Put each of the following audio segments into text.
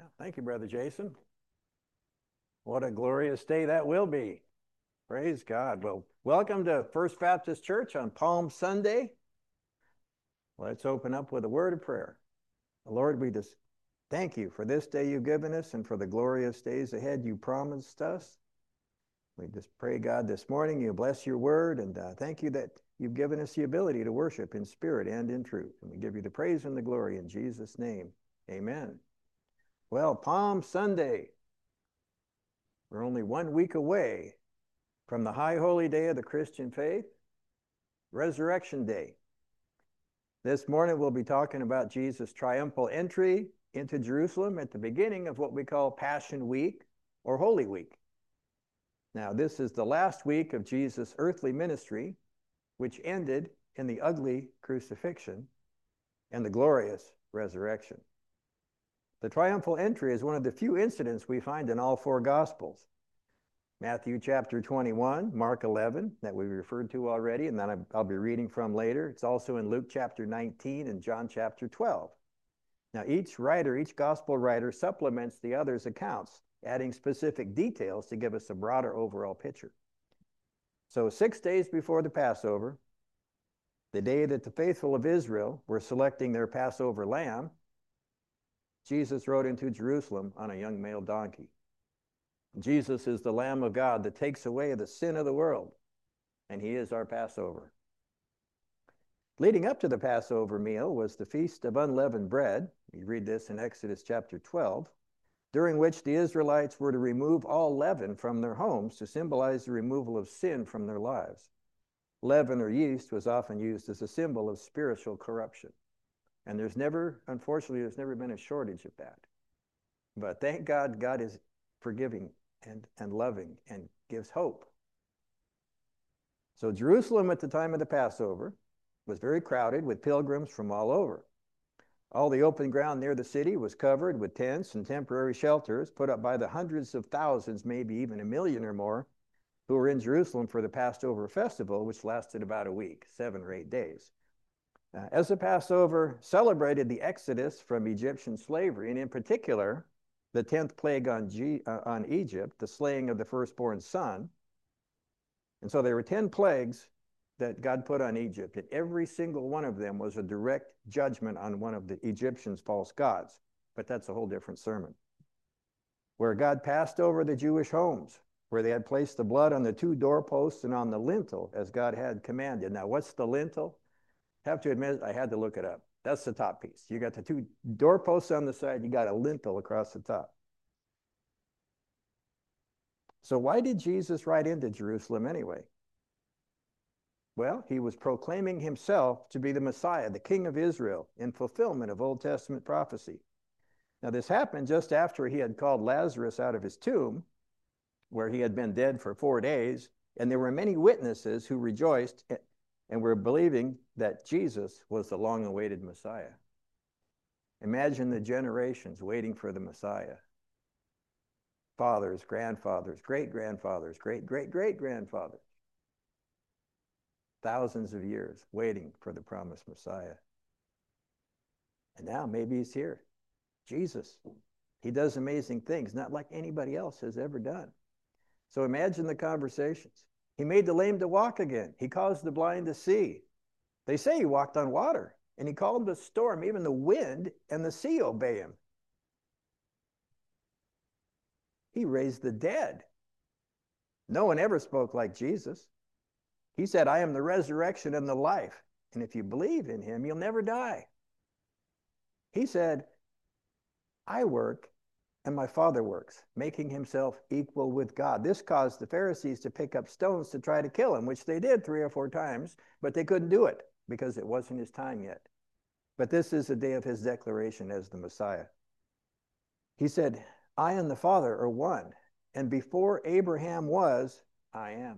Thank you, Brother Jason. What a glorious day that will be. Praise God. Well, welcome to First Baptist Church on Palm Sunday. Let's open up with a word of prayer. Lord, we just thank you for this day you've given us and for the glorious days ahead you promised us. We just pray, God, this morning you bless your word, and thank you that you've given us the ability to worship in spirit and in truth. And we give you the praise and the glory in Jesus' name. Amen. Well, Palm Sunday. We're only 1 week away from the high holy day of the Christian faith, Resurrection Day. This morning we'll be talking about Jesus' triumphal entry into Jerusalem at the beginning of what we call Passion Week or Holy Week. Now, this is the last week of Jesus' earthly ministry, which ended in the ugly crucifixion and the glorious resurrection. The triumphal entry is one of the few incidents we find in all four Gospels. Matthew chapter 21, Mark 11, that we referred to already, and then I'll be reading from later. It's also in Luke chapter 19 and John chapter 12. Now, each gospel writer supplements the other's accounts, adding specific details to give us a broader overall picture. So 6 days before the Passover, the day that the faithful of Israel were selecting their Passover lamb, Jesus rode into Jerusalem on a young male donkey. Jesus is the Lamb of God that takes away the sin of the world, and he is our Passover. Leading up to the Passover meal was the Feast of Unleavened Bread. You read this in Exodus chapter 12, during which the Israelites were to remove all leaven from their homes to symbolize the removal of sin from their lives. Leaven or yeast was often used as a symbol of spiritual corruption. And unfortunately, there's never been a shortage of that. But thank God, God is forgiving and loving and gives hope. So Jerusalem at the time of the Passover was very crowded with pilgrims from all over. All the open ground near the city was covered with tents and temporary shelters put up by the hundreds of thousands, maybe even 1 million or more, who were in Jerusalem for the Passover festival, which lasted about a week, 7 or 8 days. As the Passover celebrated the exodus from Egyptian slavery, and in particular, the 10th plague on Egypt, the slaying of the firstborn son. And so there were 10 plagues that God put on Egypt, and every single one of them was a direct judgment on one of the Egyptians' false gods. But that's a whole different sermon. Where God passed over the Jewish homes, where they had placed the blood on the 2 doorposts and on the lintel, as God had commanded. Now, what's the lintel? I have to admit, I had to look it up. That's the top piece. You got the 2 doorposts on the side, you got a lintel across the top. So why did Jesus ride into Jerusalem anyway? Well, he was proclaiming himself to be the Messiah, the King of Israel, in fulfillment of Old Testament prophecy. Now, this happened just after he had called Lazarus out of his tomb, where he had been dead for 4 days, and there were many witnesses who rejoiced and were believing that Jesus was the long-awaited Messiah. Imagine the generations waiting for the Messiah. Fathers, grandfathers, great-grandfathers, great-great-great-grandfathers. Thousands of years waiting for the promised Messiah. And now maybe he's here. Jesus. He does amazing things, not like anybody else has ever done. So imagine the conversations. He made the lame to walk again. He caused the blind to see. They say he walked on water, and he called the storm, even the wind and the sea obey him. He raised the dead. No one ever spoke like Jesus. He said, I am the resurrection and the life, and if you believe in him, you'll never die. He said, I work and my Father works, making himself equal with God. This caused the Pharisees to pick up stones to try to kill him, which they did 3 or 4 times, but they couldn't do it because it wasn't his time yet. But this is the day of his declaration as the Messiah. He said, I and the Father are one, and before Abraham was, I am.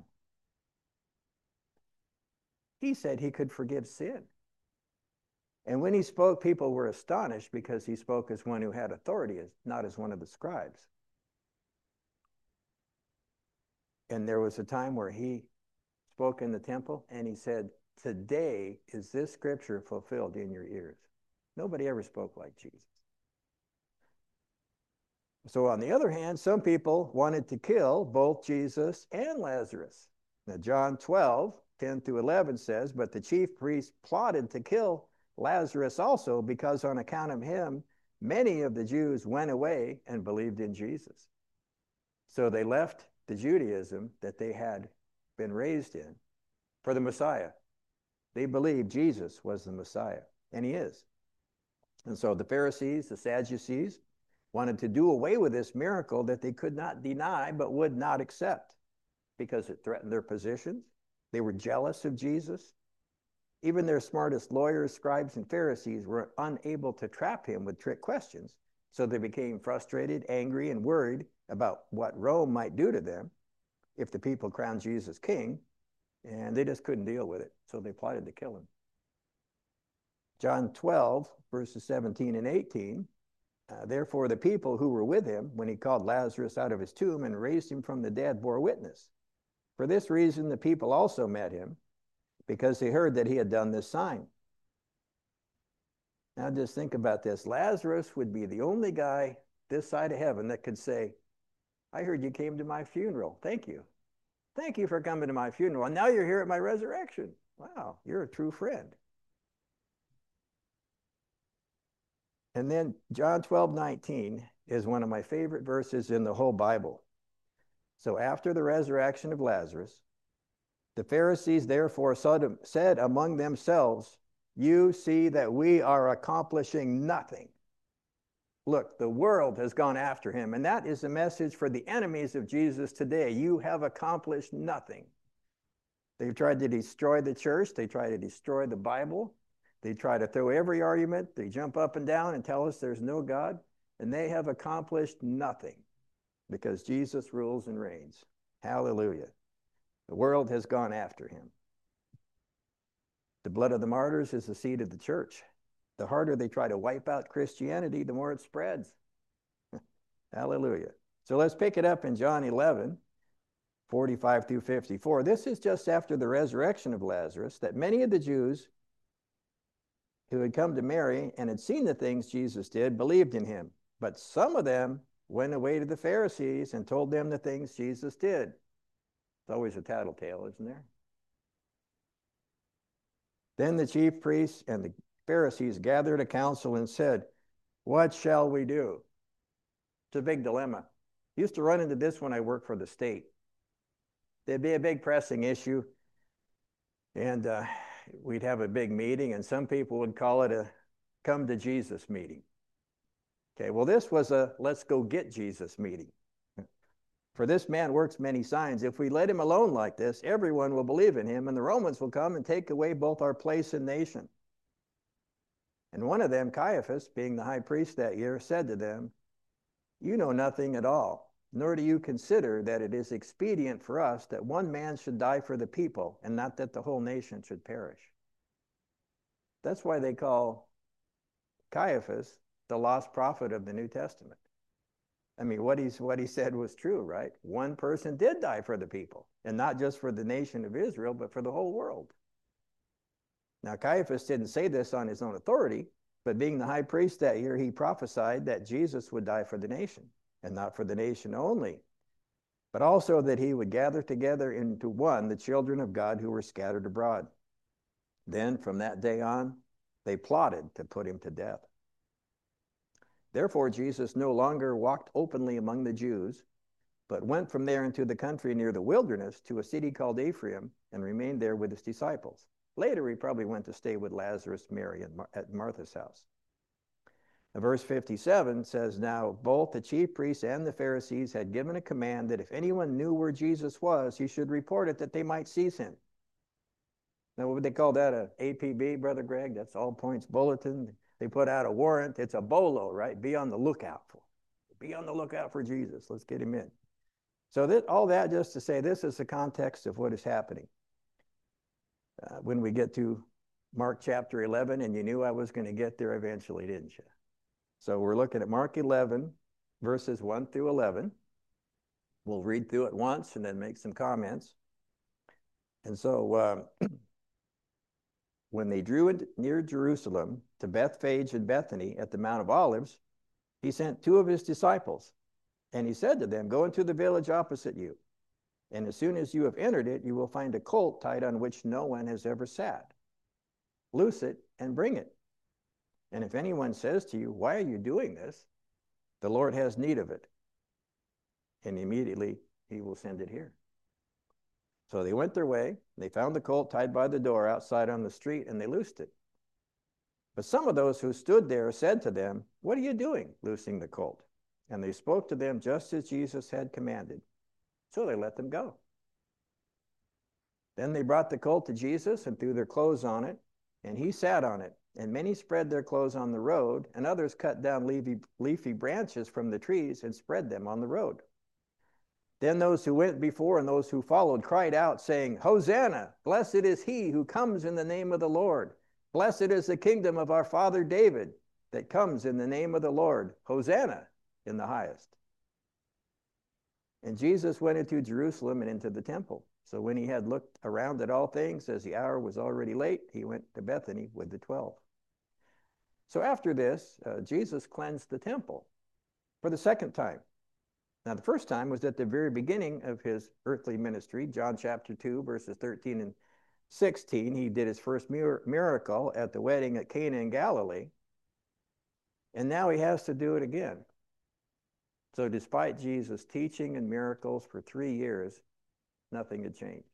He said he could forgive sin. And when he spoke, people were astonished because he spoke as one who had authority, not as one of the scribes. And there was a time where he spoke in the temple and he said, today is this scripture fulfilled in your ears. Nobody ever spoke like Jesus. So on the other hand, some people wanted to kill both Jesus and Lazarus. Now, John 12, 10 through 11 says, but the chief priests plotted to kill Lazarus also, because on account of him, many of the Jews went away and believed in Jesus. So they left the Judaism that they had been raised in for the Messiah. They believed Jesus was the Messiah, and he is. And so the Pharisees, the Sadducees, wanted to do away with this miracle that they could not deny but would not accept because it threatened their positions. They were jealous of Jesus. Even their smartest lawyers, scribes, and Pharisees were unable to trap him with trick questions. So they became frustrated, angry, and worried about what Rome might do to them if the people crowned Jesus king, and they just couldn't deal with it. So they plotted to kill him. John 12, verses 17 and 18, therefore the people who were with him when he called Lazarus out of his tomb and raised him from the dead bore witness. For this reason the people also met him, because they heard that he had done this sign. Now just think about this. Lazarus would be the only guy this side of heaven that could say, I heard you came to my funeral. Thank you. Thank you for coming to my funeral. And now you're here at my resurrection. Wow, you're a true friend. And then John 12:19 is one of my favorite verses in the whole Bible. So after the resurrection of Lazarus, the Pharisees therefore said among themselves, you see that we are accomplishing nothing. Look, the world has gone after him, and that is a message for the enemies of Jesus today. You have accomplished nothing. They've tried to destroy the church. They try to destroy the Bible. They try to throw every argument. They jump up and down and tell us there's no God, and they have accomplished nothing because Jesus rules and reigns. Hallelujah. The world has gone after him. The blood of the martyrs is the seed of the church. The harder they try to wipe out Christianity, the more it spreads. Hallelujah. So let's pick it up in John 11, 45 through 54. This is just after the resurrection of Lazarus, that many of the Jews who had come to Mary and had seen the things Jesus did believed in him. But some of them went away to the Pharisees and told them the things Jesus did. It's always a tattletale, isn't there? Then the chief priests and the Pharisees gathered a council and said, what shall we do? It's a big dilemma. I used to run into this when I worked for the state. There'd be a big pressing issue, and we'd have a big meeting, and some people would call it a come to Jesus meeting. Okay, well, this was a let's go get Jesus meeting. For this man works many signs. If we let him alone like this, everyone will believe in him, and the Romans will come and take away both our place and nation. And one of them, Caiaphas, being the high priest that year, said to them, you know nothing at all, nor do you consider that it is expedient for us that one man should die for the people, and not that the whole nation should perish. That's why they call Caiaphas the lost prophet of the New Testament. I mean, what he said was true, right? One person did die for the people, and not just for the nation of Israel, but for the whole world. Now, Caiaphas didn't say this on his own authority, but being the high priest that year, he prophesied that Jesus would die for the nation, and not for the nation only, but also that he would gather together into one the children of God who were scattered abroad. Then, from that day on, they plotted to put him to death. Therefore, Jesus no longer walked openly among the Jews, but went from there into the country near the wilderness to a city called Ephraim and remained there with his disciples. Later, he probably went to stay with Lazarus, Mary, at Martha's house. Now, verse 57 says, now both the chief priests and the Pharisees had given a command that if anyone knew where Jesus was, he should report it that they might seize him. Now, what would they call that? A APB, Brother Greg? That's all points bulletin. They put out a warrant. It's a BOLO, right? Be on the lookout for. Be on the lookout for Jesus. Let's get him in. So all that just to say this is the context of what is happening. When we get to Mark chapter 11, and you knew I was going to get there eventually, didn't you? So we're looking at Mark 11, verses 1 through 11. We'll read through it once and then make some comments. And so when they drew near Jerusalem to Bethphage and Bethany at the Mount of Olives, he sent two of his disciples And he said to them, go into the village opposite you. And as soon as you have entered it, you will find a colt tied on which no one has ever sat. Loose it and bring it. And if anyone says to you, why are you doing this? The Lord has need of it. And immediately he will send it here. So they went their way. They found the colt tied by the door outside on the street, and they loosed it. But some of those who stood there said to them, what are you doing, loosing the colt? And they spoke to them just as Jesus had commanded. So they let them go. Then they brought the colt to Jesus and threw their clothes on it, and he sat on it. And many spread their clothes on the road, and others cut down leafy branches from the trees and spread them on the road. Then those who went before and those who followed cried out, saying, Hosanna! Blessed is he who comes in the name of the Lord. Blessed is the kingdom of our father David that comes in the name of the Lord. Hosanna in the highest. And Jesus went into Jerusalem and into the temple. So when he had looked around at all things, as the hour was already late, he went to Bethany with the 12. So after this, Jesus cleansed the temple for the second time. Now, the first time was at the very beginning of his earthly ministry, John chapter 2, verses 13 and 16. He did his first miracle at the wedding at Cana in Galilee. And now he has to do it again. So despite Jesus' teaching and miracles for 3 years, nothing had changed.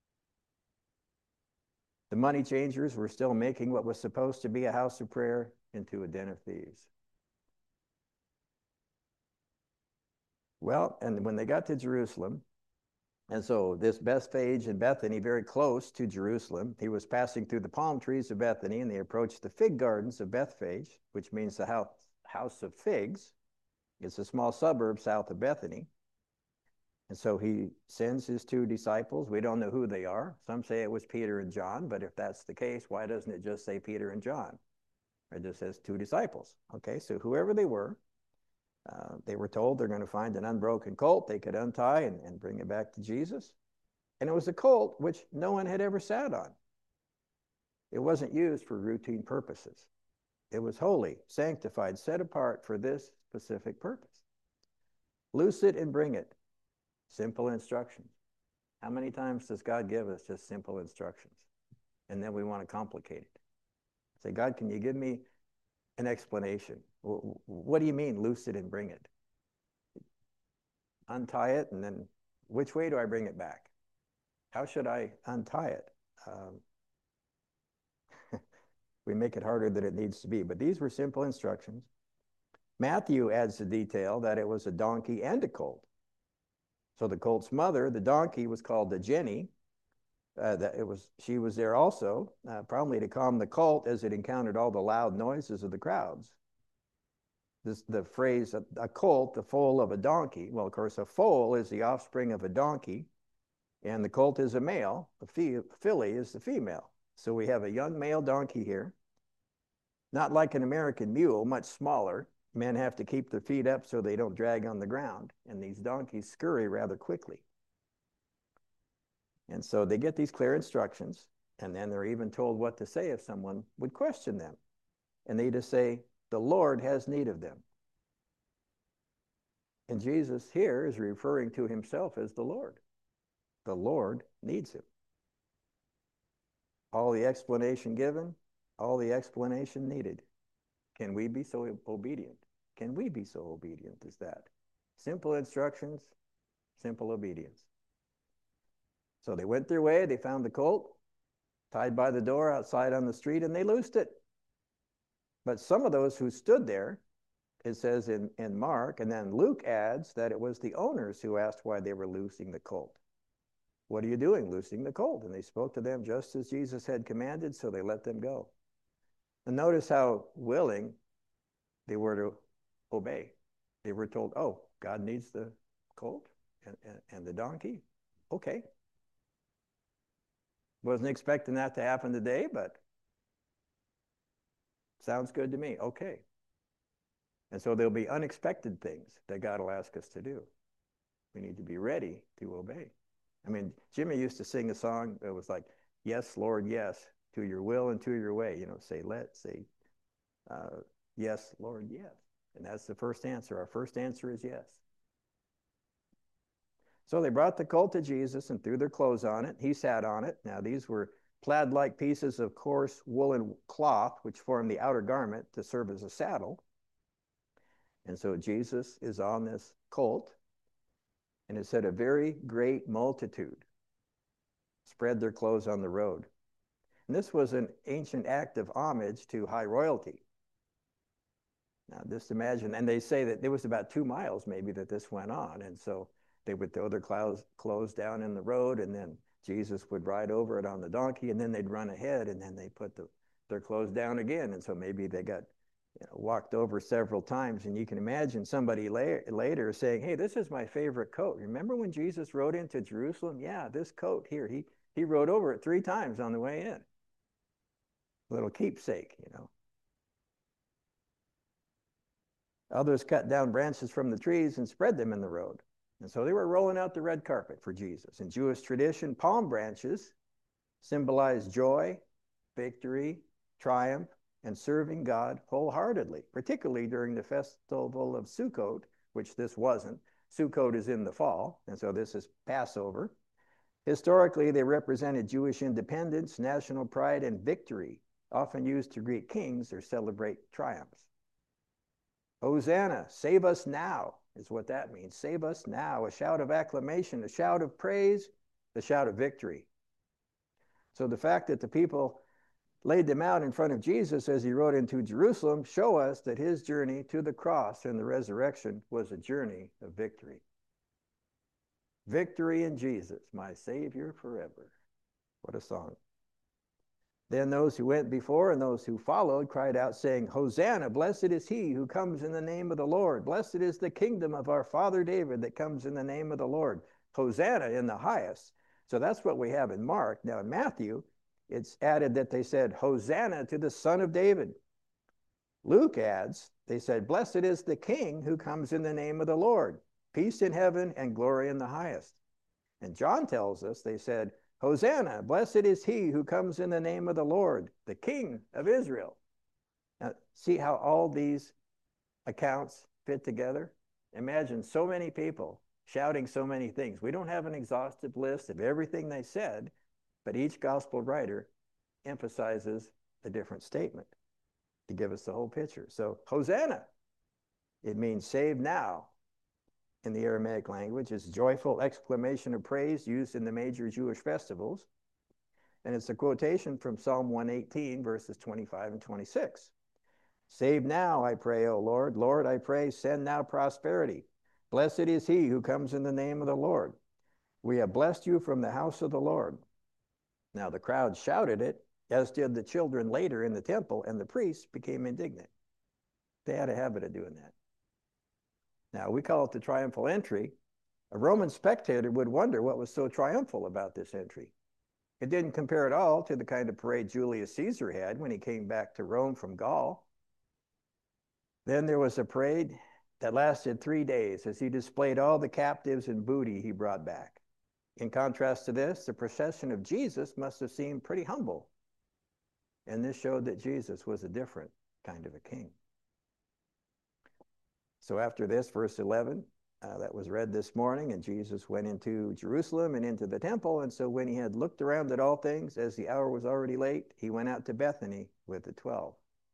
The money changers were still making what was supposed to be a house of prayer into a den of thieves. Well, and when they got to Jerusalem, and so this Bethphage and Bethany, very close to Jerusalem, he was passing through the palm trees of Bethany, and they approached the fig gardens of Bethphage, which means the house of figs. It's a small suburb south of Bethany. And so he sends his 2 disciples. We don't know who they are. Some say it was Peter and John, but if that's the case, why doesn't it just say Peter and John? It just says 2 disciples. Okay, so whoever they were told they're going to find an unbroken colt they could untie and bring it back to Jesus. And it was a colt which no one had ever sat on. It wasn't used for routine purposes. It was holy, sanctified, set apart for this specific purpose. Loose it and bring it. Simple instructions. How many times does God give us just simple instructions? And then we want to complicate it. Say, God, can you give me an explanation? What do you mean, loose it and bring it? Untie it, and then which way do I bring it back? How should I untie it? We make it harder than it needs to be, but these were simple instructions. Matthew adds the detail that it was a donkey and a colt. So the colt's mother, the donkey, was called the Jenny. She was there also, probably to calm the colt as it encountered all the loud noises of the crowds. The phrase, a colt, the foal of a donkey. Well, of course, a foal is the offspring of a donkey, and the colt is a male. The filly is the female. So we have a young male donkey here. Not like an American mule, much smaller. Men have to keep their feet up so they don't drag on the ground, and these donkeys scurry rather quickly. And so they get these clear instructions, and then they're even told what to say if someone would question them. And they just say, the Lord has need of them. And Jesus here is referring to himself as the Lord. The Lord needs him. All the explanation given, all the explanation needed. Can we be so obedient? Can we be so obedient as that? Simple instructions, simple obedience. So they went their way, they found the colt, tied by the door outside on the street, and they loosed it. But some of those who stood there, it says in Mark, and then Luke adds that it was the owners who asked why they were loosing the colt. What are you doing, loosing the colt? And they spoke to them just as Jesus had commanded, so they let them go. And notice how willing they were to obey. They were told, oh, God needs the colt and the donkey. Okay. Wasn't expecting that to happen today, but sounds good to me. Okay. And so there'll be unexpected things that God will ask us to do. We need to be ready to obey. I mean, Jimmy used to sing a song that was like, yes, Lord, yes, to your will and to your way. You know, say yes, Lord, yes. And that's the first answer. Our first answer is yes. So they brought the colt to Jesus and threw their clothes on it. He sat on it. Now these were plaid-like pieces of coarse woolen cloth, which formed the outer garment to serve as a saddle. And so Jesus is on this colt, and it said a very great multitude spread their clothes on the road. And this was an ancient act of homage to high royalty. Now just imagine, and they say that it was about 2 miles maybe that this went on, and so they would throw their clothes down in the road, and then Jesus would ride over it on the donkey, and then they'd run ahead, and then they put their clothes down again, and so maybe they got walked over several times, and you can imagine somebody later saying, hey, this is my favorite coat. Remember when Jesus rode into Jerusalem? Yeah, this coat here, he rode over it 3 times on the way in. A little keepsake, Others cut down branches from the trees and spread them in the road. And so they were rolling out the red carpet for Jesus. In Jewish tradition, palm branches symbolize joy, victory, triumph, and serving God wholeheartedly, particularly during the festival of Sukkot, which this wasn't. Sukkot is in the fall, and so this is Passover. Historically, they represented Jewish independence, national pride, and victory, often used to greet kings or celebrate triumphs. Hosanna, save us now, is what that means. Save us now, a shout of acclamation, a shout of praise, a shout of victory. So the fact that the people laid them out in front of Jesus as he rode into Jerusalem show us that his journey to the cross and the resurrection was a journey of victory. Victory in Jesus, my Savior forever. What a song. Then those who went before and those who followed cried out, saying, Hosanna, blessed is he who comes in the name of the Lord. Blessed is the kingdom of our father David that comes in the name of the Lord. Hosanna in the highest. So that's what we have in Mark. Now in Matthew, it's added that they said, Hosanna to the Son of David. Luke adds, they said, Blessed is the King who comes in the name of the Lord. Peace in heaven and glory in the highest. And John tells us, they said, Hosanna, blessed is he who comes in the name of the Lord, the King of Israel. Now, see how all these accounts fit together? Imagine so many people shouting so many things. We don't have an exhaustive list of everything they said, but each gospel writer emphasizes a different statement to give us the whole picture. So, Hosanna, it means save now. In the Aramaic language, is joyful exclamation of praise used in the major Jewish festivals. And it's a quotation from Psalm 118, verses 25 and 26. Save now, I pray, O Lord. Lord, I pray, send now prosperity. Blessed is he who comes in the name of the Lord. We have blessed you from the house of the Lord. Now the crowd shouted it, as did the children later in the temple, and the priests became indignant. They had a habit of doing that. Now, we call it the triumphal entry. A Roman spectator would wonder what was so triumphal about this entry. It didn't compare at all to the kind of parade Julius Caesar had when he came back to Rome from Gaul. Then there was a parade that lasted 3 days as he displayed all the captives and booty he brought back. In contrast to this, the procession of Jesus must have seemed pretty humble. And this showed that Jesus was a different kind of a king. So after this, verse 11, that was read this morning, and Jesus went into Jerusalem and into the temple. And so when he had looked around at all things, as the hour was already late, he went out to Bethany with the 12.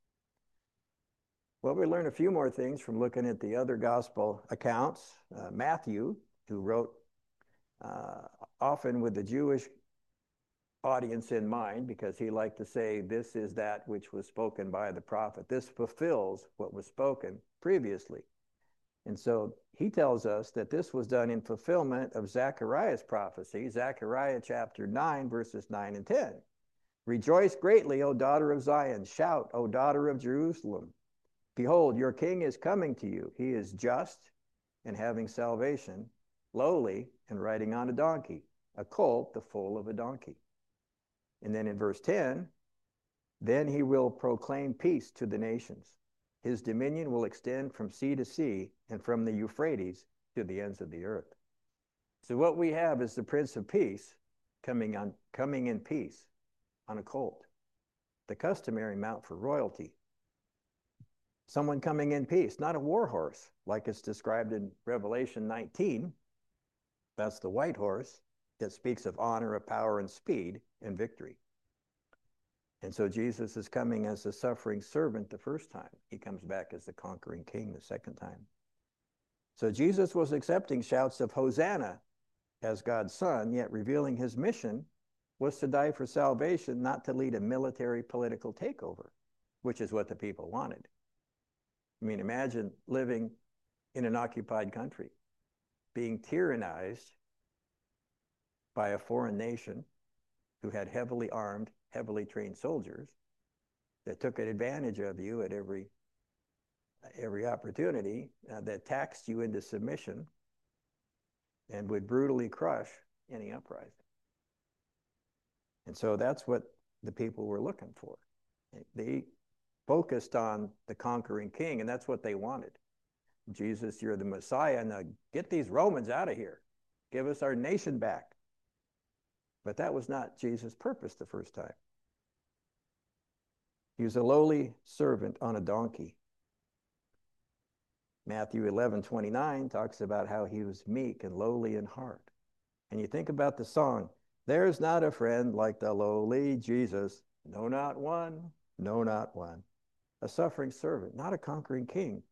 Well, we learn a few more things from looking at the other gospel accounts. Matthew, who wrote often with the Jewish audience in mind, because he liked to say, this is that which was spoken by the prophet. This fulfills what was spoken previously. And so he tells us that this was done in fulfillment of Zechariah's prophecy, Zechariah chapter 9, verses 9 and 10. Rejoice greatly, O daughter of Zion. Shout, O daughter of Jerusalem. Behold, your king is coming to you. He is just and having salvation, lowly and riding on a donkey, a colt, the foal of a donkey. And then in verse 10, then he will proclaim peace to the nations. His dominion will extend from sea to sea and from the Euphrates to the ends of the earth. So what we have is the Prince of Peace coming in peace on a colt, the customary mount for royalty. Someone coming in peace, not a war horse like it's described in Revelation 19, That's the white horse that speaks of honor, of power, and speed and victory. And so Jesus is coming as the suffering servant the first time. He comes back as the conquering king the second time. So Jesus was accepting shouts of Hosanna as God's son, yet revealing his mission was to die for salvation, not to lead a military political takeover, which is what the people wanted. I mean, imagine living in an occupied country, being tyrannized by a foreign nation who had heavily armed, heavily trained soldiers that took advantage of you at every opportunity, that taxed you into submission and would brutally crush any uprising. And so that's what the people were looking for. They focused on the conquering king, and that's what they wanted. Jesus, you're the Messiah. Now get these Romans out of here. Give us our nation back. But that was not Jesus' purpose the first time. He was a lowly servant on a donkey. Matthew 11:29 talks about how he was meek and lowly in heart. And you think about the song, there's not a friend like the lowly Jesus. No, not one. No, not one. A suffering servant, not a conquering king.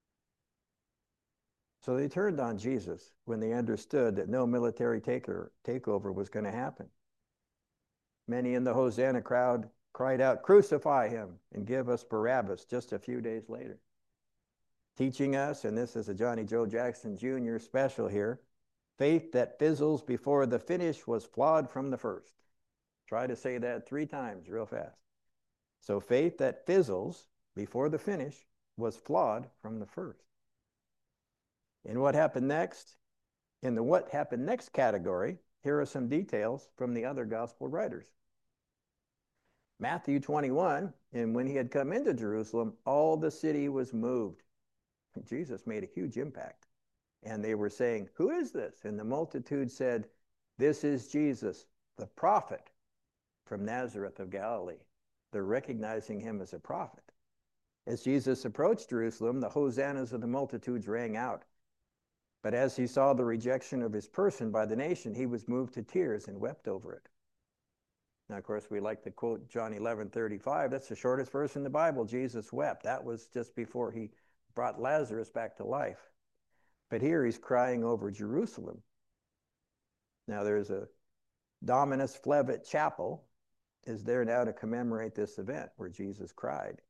So they turned on Jesus when they understood that no military takeover was going to happen. Many in the Hosanna crowd cried out, crucify him and give us Barabbas just a few days later. Teaching us, and this is a Johnny Joe Jackson Jr. special here, faith that fizzles before the finish was flawed from the first. Try to say that 3 times real fast. So faith that fizzles before the finish was flawed from the first. And what happened next? In the what happened next category, here are some details from the other gospel writers. Matthew 21, and when he had come into Jerusalem, all the city was moved. Jesus made a huge impact. And they were saying, who is this? And the multitude said, this is Jesus, the prophet from Nazareth of Galilee. They're recognizing him as a prophet. As Jesus approached Jerusalem, the hosannas of the multitudes rang out. But as he saw the rejection of his person by the nation, he was moved to tears and wept over it. Now, of course, we like to quote John 11:35. That's the shortest verse in the Bible. Jesus wept. That was just before he brought Lazarus back to life. But here he's crying over Jerusalem. Now, there's a Dominus Flevit Chapel is there now to commemorate this event where Jesus cried.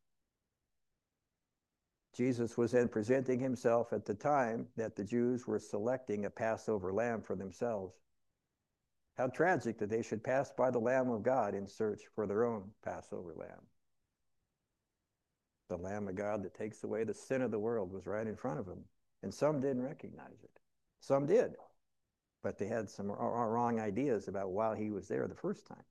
Jesus was then presenting himself at the time that the Jews were selecting a Passover lamb for themselves. How tragic that they should pass by the Lamb of God in search for their own Passover lamb. The Lamb of God that takes away the sin of the world was right in front of them. And some didn't recognize it. Some did. But they had some wrong ideas about why he was there the first time.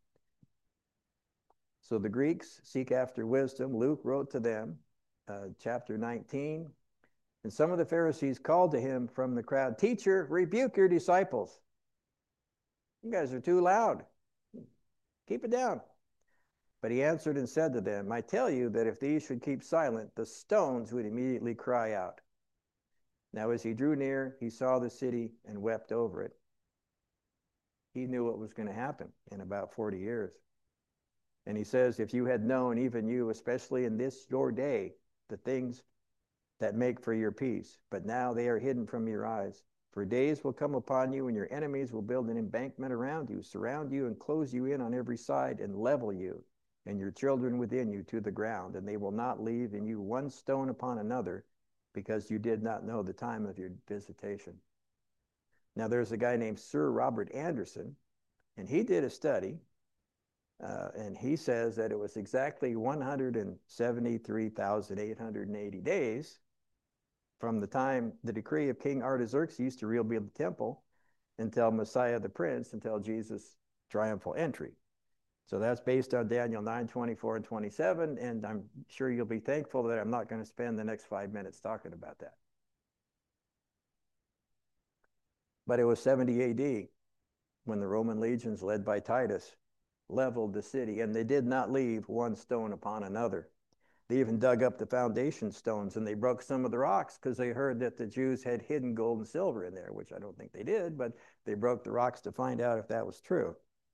So the Greeks seek after wisdom. Luke wrote to them, chapter 19. And some of the Pharisees called to him from the crowd, teacher, rebuke your disciples. You guys are too loud. Keep it down. But he answered and said to them, I tell you that if these should keep silent, the stones would immediately cry out. Now as he drew near, he saw the city and wept over it. He knew what was going to happen in about 40 years. And he says, if you had known, even you, especially in this your day, the things that make for your peace, but now they are hidden from your eyes. For days will come upon you, and your enemies will build an embankment around you, surround you, and close you in on every side, and level you, and your children within you to the ground. And they will not leave in you one stone upon another, because you did not know the time of your visitation. Now, there's a guy named Sir Robert Anderson, and he did a study, and he says that it was exactly 173,880 days from the time the decree of King Artaxerxes to rebuild the temple until Messiah the Prince, until Jesus' triumphal entry. So that's based on Daniel 9:24 and 27, and I'm sure you'll be thankful that I'm not going to spend the next 5 minutes talking about that. But it was 70 AD when the Roman legions led by Titus leveled the city, and they did not leave one stone upon another. They even dug up the foundation stones and they broke some of the rocks because they heard that the Jews had hidden gold and silver in there, which I don't think they did, but they broke the rocks to find out if that was true.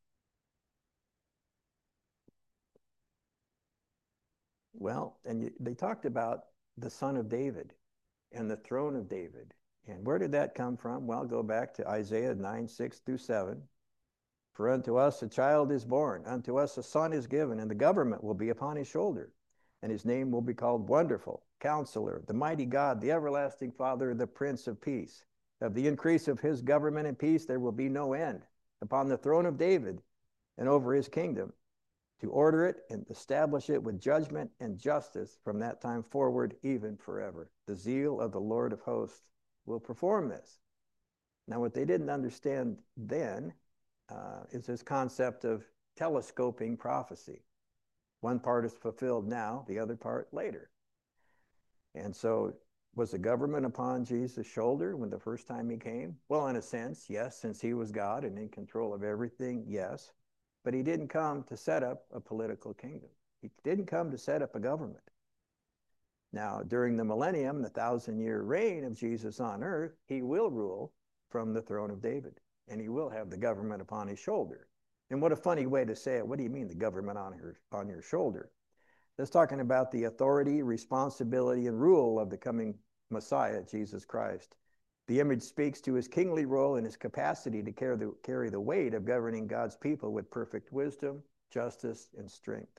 Well, and they talked about the son of David and the throne of David. And where did that come from? Well, go back to Isaiah 9, 6 through 7. For unto us a child is born, unto us a son is given, and the government will be upon his shoulder. And his name will be called Wonderful, Counselor, the Mighty God, the Everlasting Father, the Prince of Peace. Of the increase of his government and peace there will be no end upon the throne of David and over his kingdom, to order it and establish it with judgment and justice from that time forward, even forever. The zeal of the Lord of hosts will perform this. Now, what they didn't understand then is this concept of telescoping prophecy. One part is fulfilled now, the other part later. And so, was the government upon Jesus' shoulder when the first time he came? Well, in a sense, yes, since he was God and in control of everything, yes. But he didn't come to set up a political kingdom. He didn't come to set up a government. Now, during the millennium, the 1,000-year reign of Jesus on earth, he will rule from the throne of David, and he will have the government upon his shoulder. And what a funny way to say it. What do you mean the government on your shoulder? That's talking about the authority, responsibility, and rule of the coming Messiah, Jesus Christ. The image speaks to his kingly role and his capacity to carry the weight of governing God's people with perfect wisdom, justice, and strength.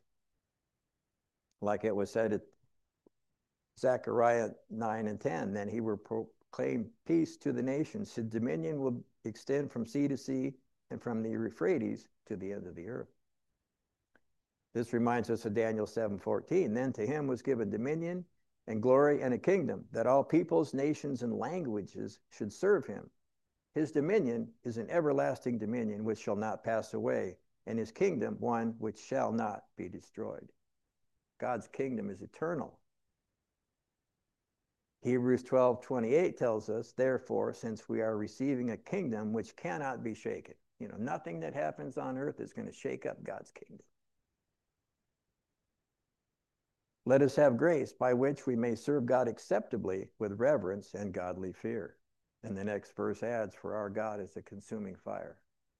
Like it was said at Zechariah 9 and 10, then he will proclaim peace to the nations. His dominion will extend from sea to sea and from the Euphrates to the end of the earth. This reminds us of Daniel 7:14. Then to him was given dominion and glory and a kingdom, that all peoples, nations, and languages should serve him. His dominion is an everlasting dominion which shall not pass away, and his kingdom one which shall not be destroyed. God's kingdom is eternal. Hebrews 12:28 tells us, therefore, since we are receiving a kingdom which cannot be shaken, nothing that happens on earth is going to shake up God's kingdom. Let us have grace by which we may serve God acceptably with reverence and godly fear. And the next verse adds, for our God is a consuming fire.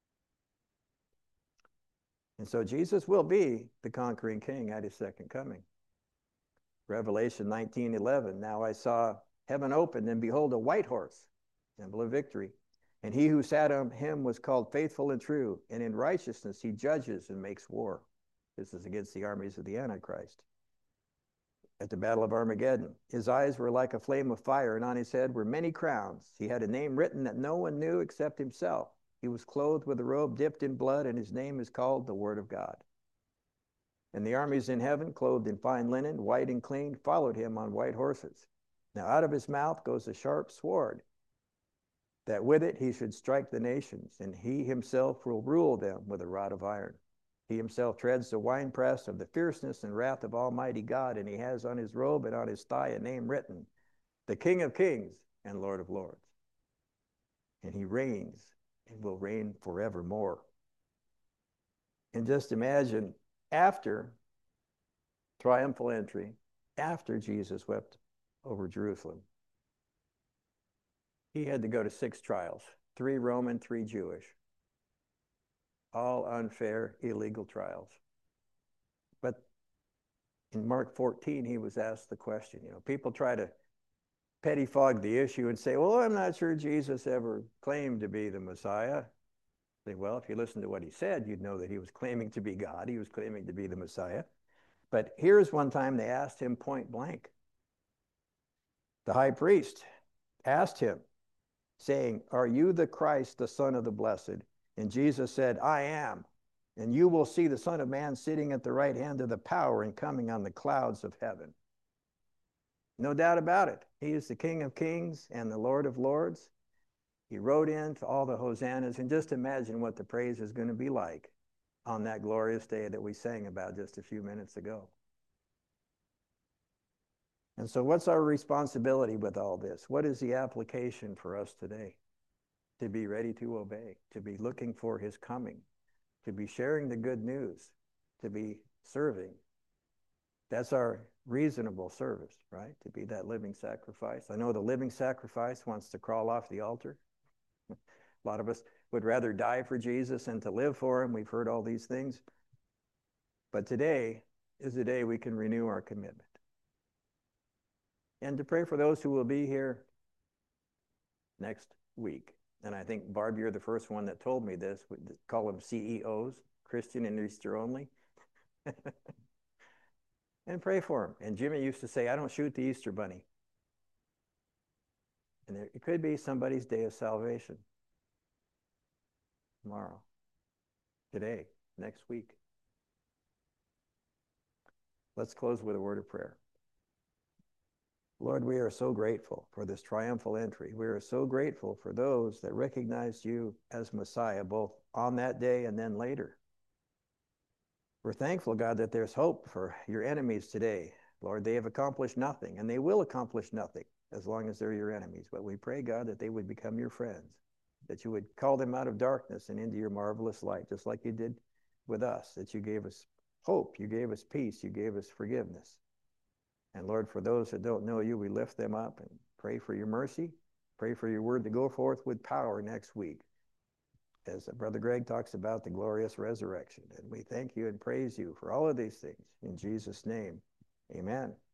And so Jesus will be the conquering king at his second coming. Revelation 19:11, now I saw heaven opened, and behold, a white horse, symbol of victory. And he who sat on him was called Faithful and True, and in righteousness he judges and makes war. This is against the armies of the Antichrist. At the Battle of Armageddon, his eyes were like a flame of fire, and on his head were many crowns. He had a name written that no one knew except himself. He was clothed with a robe dipped in blood, and his name is called the Word of God. And the armies in heaven, clothed in fine linen, white and clean, followed him on white horses. Now out of his mouth goes a sharp sword, that with it he should strike the nations, and he himself will rule them with a rod of iron. He himself treads the winepress of the fierceness and wrath of Almighty God, and he has on his robe and on his thigh a name written, the King of Kings and Lord of Lords. And he reigns and will reign forevermore. And just imagine, after triumphal entry, after Jesus wept over Jerusalem, he had to go to 6 trials, 3 Roman, 3 Jewish. All unfair, illegal trials. But in Mark 14, he was asked the question. People try to pettifog the issue and say, well, I'm not sure Jesus ever claimed to be the Messiah. Say, well, if you listen to what he said, you'd know that he was claiming to be God. He was claiming to be the Messiah. But here's one time they asked him point blank. The high priest asked him, saying, are you the Christ, the Son of the Blessed? And Jesus said, I am. And you will see the Son of Man sitting at the right hand of the power and coming on the clouds of heaven. No doubt about it. He is the King of Kings and the Lord of Lords. He rode into all the hosannas, and just imagine what the praise is going to be like on that glorious day that we sang about just a few minutes ago. And so what's our responsibility with all this? What is the application for us today? To be ready to obey, to be looking for his coming, to be sharing the good news, to be serving. That's our reasonable service, right? To be that living sacrifice. I know the living sacrifice wants to crawl off the altar. A lot of us would rather die for Jesus than to live for him. We've heard all these things. But today is the day we can renew our commitment. And to pray for those who will be here next week. And I think, Barb, you're the first one that told me this. We call them CEOs, Christian and Easter only. And pray for them. And Jimmy used to say, I don't shoot the Easter bunny. And it could be somebody's day of salvation. Tomorrow, today, next week. Let's close with a word of prayer. Lord, we are so grateful for this triumphal entry. We are so grateful for those that recognized you as Messiah, both on that day and then later. We're thankful, God, that there's hope for your enemies today. Lord, they have accomplished nothing, and they will accomplish nothing as long as they're your enemies. But we pray, God, that they would become your friends, that you would call them out of darkness and into your marvelous light, just like you did with us, that you gave us hope, you gave us peace, you gave us forgiveness. And Lord, for those that don't know you, we lift them up and pray for your mercy, pray for your word to go forth with power next week, as Brother Greg talks about the glorious resurrection. And we thank you and praise you for all of these things. In Jesus' name, amen.